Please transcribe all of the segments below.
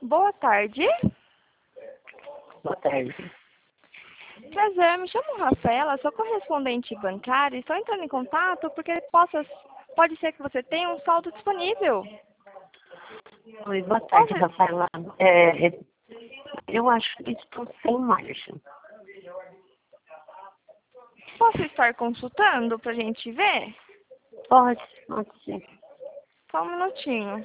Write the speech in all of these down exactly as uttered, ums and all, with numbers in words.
Boa tarde. Boa tarde. Prazer, me chamo Rafaela, sou correspondente bancária e estou entrando em contato porque possa, pode ser que você tenha um saldo disponível. Oi, boa tarde, Posso, Rafaela. É, é, eu acho que estou sem margem. posso estar consultando para a gente ver? Pode, pode sim. Só um minutinho.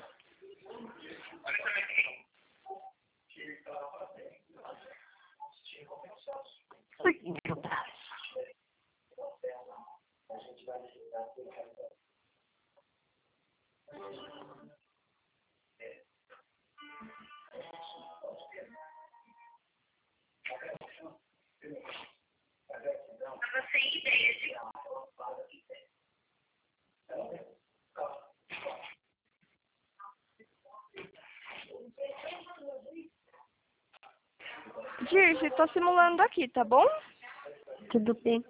Por que meu braço? Dirce, estou simulando aqui, tá bom? Tudo bem.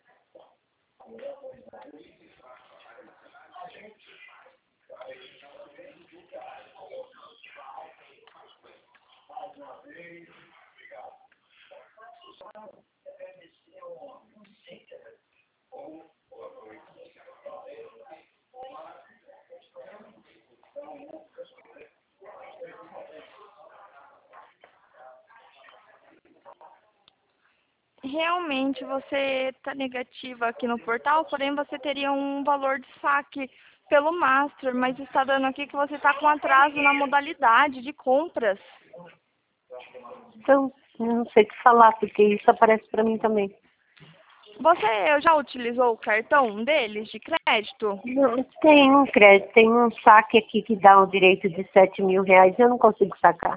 Realmente você está negativa aqui no portal, porém você teria um valor de saque pelo Master, mas está dando aqui que você está com atraso na modalidade de compras. Então, eu não sei o que falar, porque isso aparece para mim também. Você já utilizou o cartão deles de crédito? Não, tem um crédito, tem um saque aqui que dá um direito de sete mil reais, eu não consigo sacar.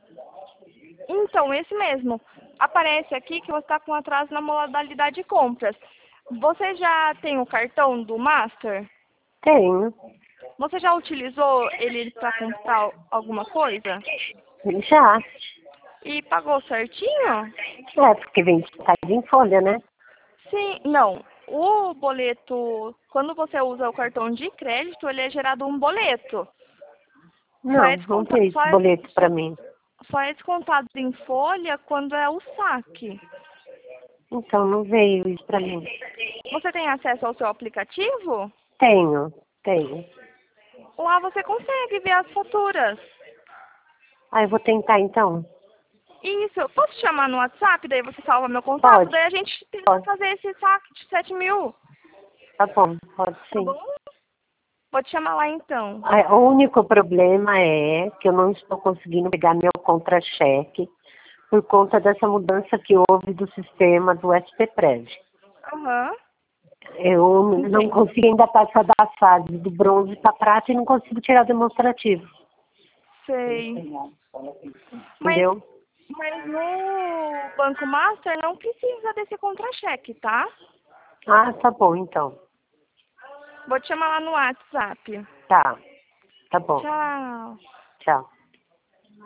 Então, esse mesmo. Aparece aqui que você está com atraso na modalidade de compras. Você já tem o cartão do Master? Tenho. Você já utilizou ele para comprar alguma coisa? Já. E pagou certinho? É, porque vem de em folha, né? Sim, não. O boleto, quando você usa o cartão de crédito, ele é gerado um boleto. Só Não, é não descontado, tem só esse é, boleto para mim. só é descontado em folha quando é o saque. Então, não veio isso para mim. Você tem acesso ao seu aplicativo? Tenho, tenho. Lá você consegue ver as faturas. Ah, eu vou tentar então. Isso, eu posso te chamar no WhatsApp, daí você salva meu contato, Pode, daí a gente tenta pode. fazer esse saque de sete mil, Tá bom, pode tá sim. bom? Vou te chamar lá então. Ah, o único problema é que eu não estou conseguindo pegar meu contra-cheque por conta dessa mudança que houve do sistema do S P Prev. Aham, Eu não entendi. consigo ainda passar da fase do bronze para prata e não consigo tirar demonstrativo. Sei. Mas, Entendeu? mas no Banco Master não precisa desse contra-cheque, tá? Ah, tá bom então. Vou te chamar lá no WhatsApp. Tá, tá bom. Tchau. Tchau.